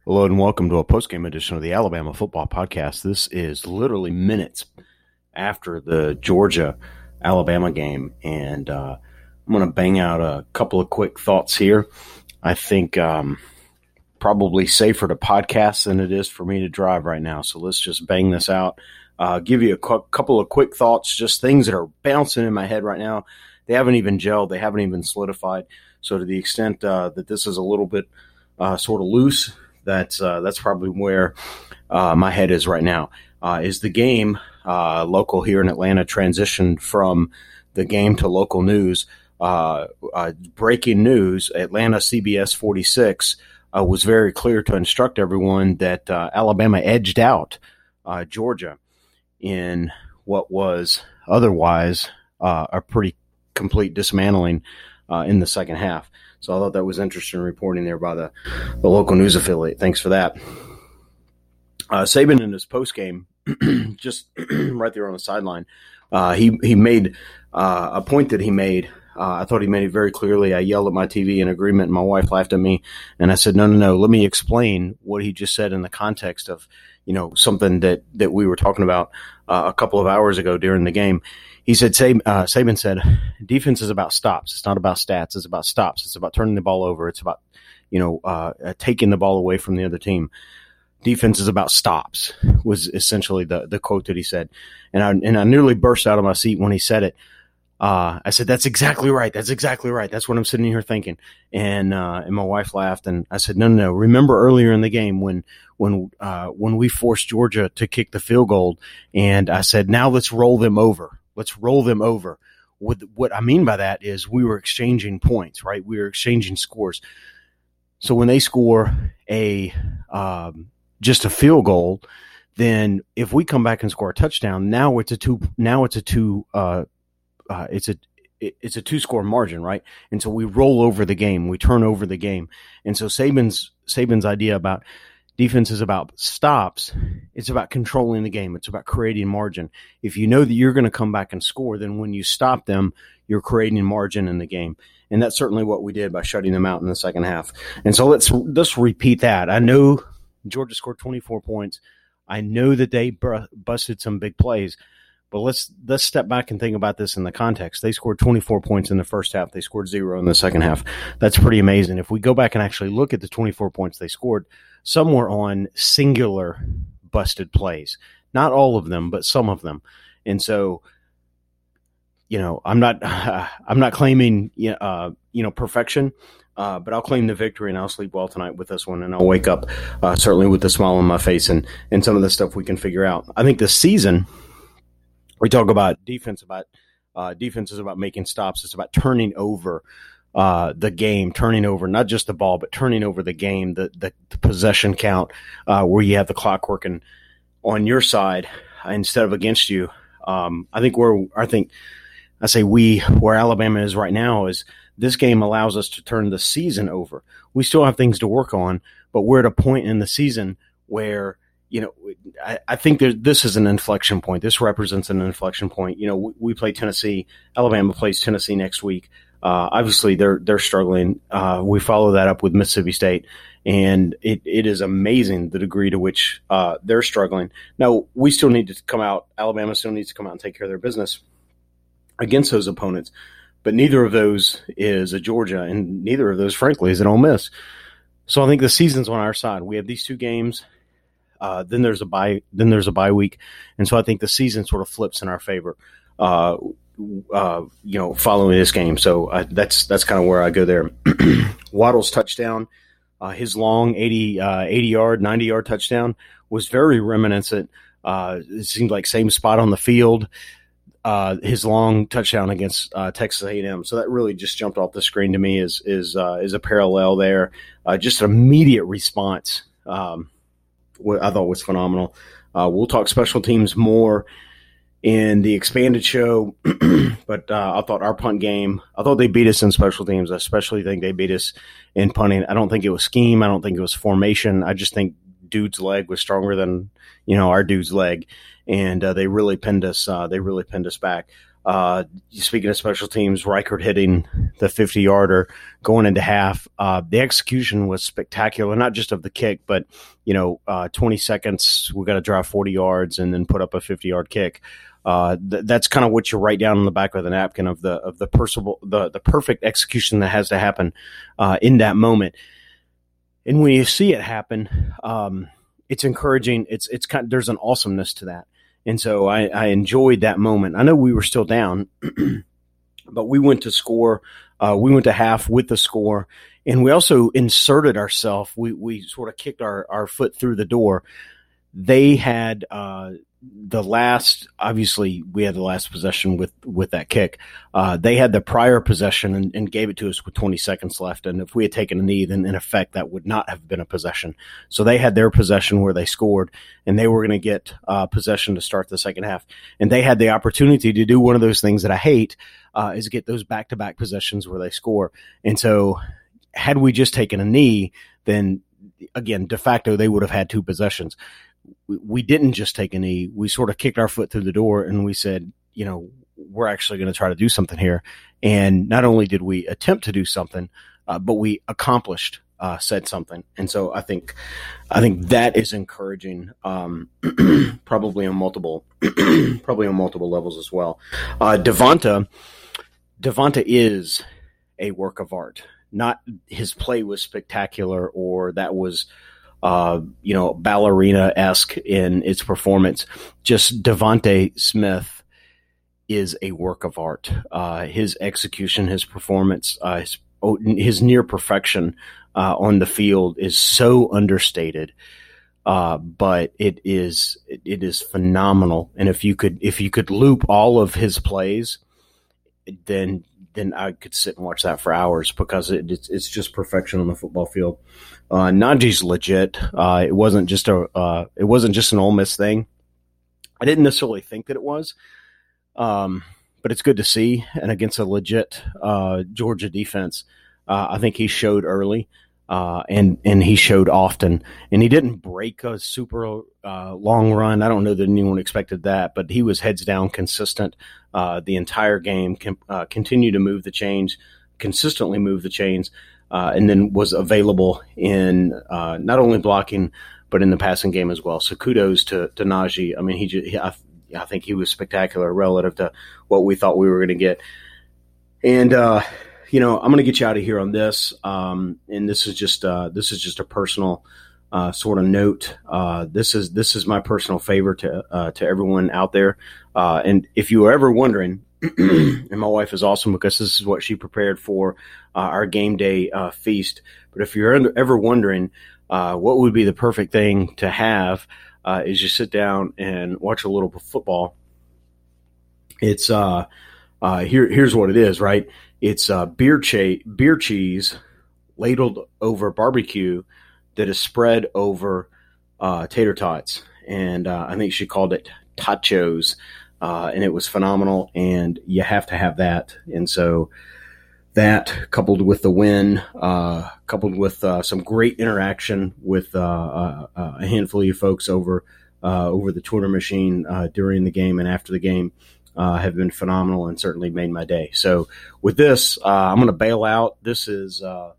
Hello and welcome to a postgame edition of the Alabama Football Podcast. This is literally minutes after the Georgia-Alabama game, and I'm going to bang out a couple of quick thoughts here. I think probably safer to podcast than it is for me to drive right now, so let's just bang this out. Give you a couple of quick thoughts, just things that are bouncing in my head right now. They haven't even gelled. They haven't even solidified. So to the extent that this is a little bit sort of loose, that's probably where my head is right now. Is the game local here in Atlanta transitioned from the game to local news? Breaking news, Atlanta CBS 46 was very clear to instruct everyone that Alabama edged out Georgia in what was otherwise a pretty complete dismantling in the second half. So I thought that was interesting reporting there by the local news affiliate. Thanks for that. Saban in his postgame, just right there on the sideline, he made a point that he made. I thought he made it very clearly. I yelled at my TV in agreement, and my wife laughed at me. And I said, no, let me explain what he just said in the context of, something that we were talking about a couple of hours ago during the game. He said, Saban said, defense is about stops. It's not about stats. It's about stops. It's about turning the ball over. It's about, taking the ball away from the other team. Defense is about stops was essentially the quote that he said. And I nearly burst out of my seat when he said it. I said, that's exactly right. That's exactly right. That's what I'm sitting here thinking. And my wife laughed, and I said, no. Remember earlier in the game when we forced Georgia to kick the field goal, and I said, now let's roll them over. Let's roll them over. What I mean by that is we were exchanging points, right? We were exchanging scores. So when they score just a field goal, then if we come back and score a touchdown, now it's a two-score margin, right? And so we roll over the game, we turn over the game. And so Saban's idea about defense is about stops. It's about controlling the game. It's about creating margin. If you know that you're going to come back and score, then when you stop them, you're creating margin in the game. And that's certainly what we did by shutting them out in the second half. And so let's repeat that. I know Georgia scored 24 points. I know that they busted some big plays. But let's step back and think about this in the context. They scored 24 points in the first half. They scored 0 in the second half. That's pretty amazing. If we go back and actually look at the 24 points they scored, some were on singular busted plays. Not all of them, but some of them. And so, I'm not claiming perfection, but I'll claim the victory, and I'll sleep well tonight with this one, and I'll wake up certainly with a smile on my face and some of the stuff we can figure out. I think this season, we talk about defense is about making stops. It's about turning over the game, turning over not just the ball, but turning over the game, the possession count, where you have the clock working on your side instead of against you. I think where Alabama is right now is this game allows us to turn the season over. We still have things to work on, but we're at a point in the season where I think this is an inflection point. This represents an inflection point. We play Tennessee. Alabama plays Tennessee next week. Obviously, they're struggling. We follow that up with Mississippi State, and it is amazing the degree to which they're struggling. Now, we still need to come out. Alabama still needs to come out and take care of their business against those opponents. But neither of those is a Georgia, and neither of those, frankly, is an Ole Miss. So I think the season's on our side. We have these two games. Then there's a bye week, and so I think the season sort of flips in our favor. Following this game, so that's kind of where I go there. Waddle's touchdown, his long 80-yard, 90-yard touchdown was very reminiscent. It seemed like same spot on the field. His long touchdown against Texas A&M, so that really just jumped off the screen to me is a parallel there. Just an immediate response. I thought was phenomenal. We'll talk special teams more in the expanded show, but I thought our punt game, I thought they beat us in special teams. I especially think they beat us in punting. I don't think it was scheme. I don't think it was formation. I just think dude's leg was stronger than our dude's leg, and they really pinned us. They really pinned us back. Speaking of special teams, Reichert hitting the 50-yarder going into half. The execution was spectacular, not just of the kick, but 20 seconds, we got to drive 40 yards and then put up a 50-yard kick. That's kind of what you write down on the back of the napkin of the perfect execution that has to happen in that moment. And when you see it happen, it's encouraging. It's kind of, there's an awesomeness to that. And so I enjoyed that moment. I know we were still down, but we went to score. We went to half with the score, and we also inserted ourselves. We sort of kicked our foot through the door. They had obviously we had the last possession with that kick. They had the prior possession and gave it to us with 20 seconds left. And if we had taken a knee, then in effect, that would not have been a possession. So they had their possession where they scored, and they were going to get possession to start the second half. And they had the opportunity to do one of those things that I hate, is get those back-to-back possessions where they score. And so had we just taken a knee, then again, de facto, they would have had two possessions. We didn't just take a knee. We sort of kicked our foot through the door and we said, we're actually going to try to do something here. And not only did we attempt to do something, but we accomplished said something. And so I think that is encouraging, probably on multiple levels as well. Devonta is a work of art. Not his play was spectacular or that was ballerina-esque in its performance. Just Devonta Smith is a work of art. His execution, his performance, his near perfection on the field is so understated. But it is phenomenal. And if you could loop all of his plays, then I could sit and watch that for hours because it's just perfection on the football field. Najee's legit. It wasn't just an Ole Miss thing. I didn't necessarily think that it was, but it's good to see. And against a legit Georgia defense, I think he showed early, and he showed often. And he didn't break a super long run. I don't know that anyone expected that, but he was heads down, consistent the entire game. Continued to move the chains, consistently move the chains. And then was available in not only blocking, but in the passing game as well. So kudos to Najee. I mean, I think he was spectacular relative to what we thought we were going to get. And, I'm going to get you out of here on this. And this is just a personal sort of note. This is my personal favor to everyone out there. And if you were ever wondering, and my wife is awesome because this is what she prepared for our game day feast. But if you're ever wondering what would be the perfect thing to have, is just sit down and watch a little football. It's here's what it is, right? It's beer cheese ladled over barbecue that is spread over tater tots, and I think she called it tachos. And it was phenomenal, and you have to have that. And so that, coupled with the win, coupled with some great interaction with a handful of you folks over the Twitter machine during the game and after the game, have been phenomenal and certainly made my day. So with this, I'm going to bail out. This is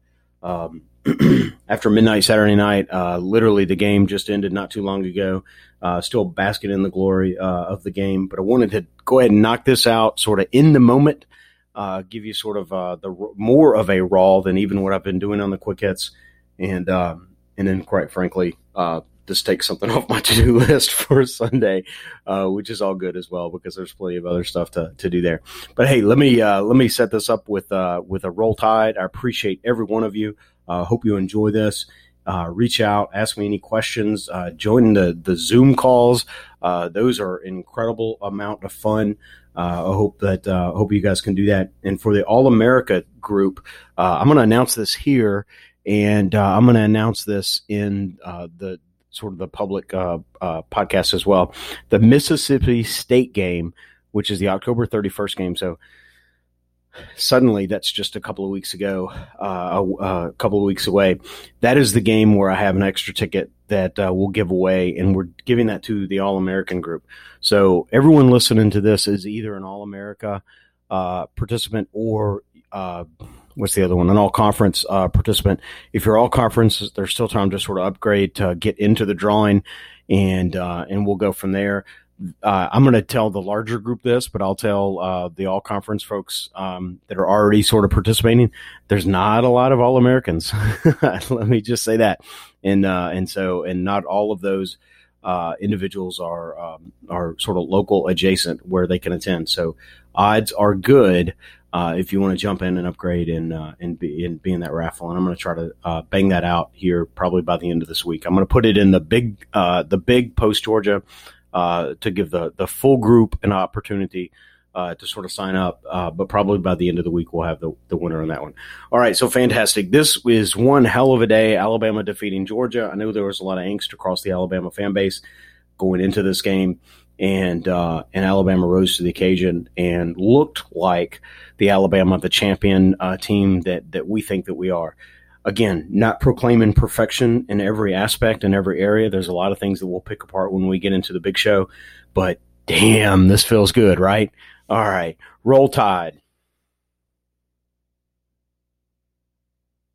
after midnight Saturday night. Literally, the game just ended not too long ago. Still basking in the glory of the game, but I wanted to go ahead and knock this out sort of in the moment, give you sort of the more of a raw than even what I've been doing on the quick hits, and then quite frankly, just take something off my to-do list for Sunday, which is all good as well because there's plenty of other stuff to do there. But hey, let me set this up with a Roll Tide. I appreciate every one of you. Hope you enjoy this. Reach out, ask me any questions, join the Zoom calls. Those are an incredible amount of fun. I hope you guys can do that. And for the All America group, I'm going to announce this here, and I'm going to announce this in the sort of the public podcast as well. The Mississippi State game, which is the October 31st game. So suddenly that's just a couple of weeks ago, a couple of weeks away. That is the game where I have an extra ticket that we'll give away, and we're giving that to the All-American group. So everyone listening to this is either an All-America participant or what's the other one? An all-conference participant. If you're all-conference, there's still time to sort of upgrade to get into the drawing, and we'll go from there. I'm going to tell the larger group this, but I'll tell the all-conference folks that are already sort of participating. There's not a lot of All-Americans. Let me just say that, and not all of those individuals are sort of local adjacent where they can attend. So odds are good if you want to jump in and upgrade and be in that raffle. And I'm going to try to bang that out here probably by the end of this week. I'm going to put it in the big Post Georgia. To give the full group an opportunity to sort of sign up. But probably by the end of the week, we'll have the winner on that one. All right, so fantastic. This is one hell of a day, Alabama defeating Georgia. I know there was a lot of angst across the Alabama fan base going into this game, and Alabama rose to the occasion and looked like the Alabama, the champion team that we think that we are. Again, not proclaiming perfection in every aspect, in every area. There's a lot of things that we'll pick apart when we get into the big show, but damn, this feels good, right? All right, Roll Tide.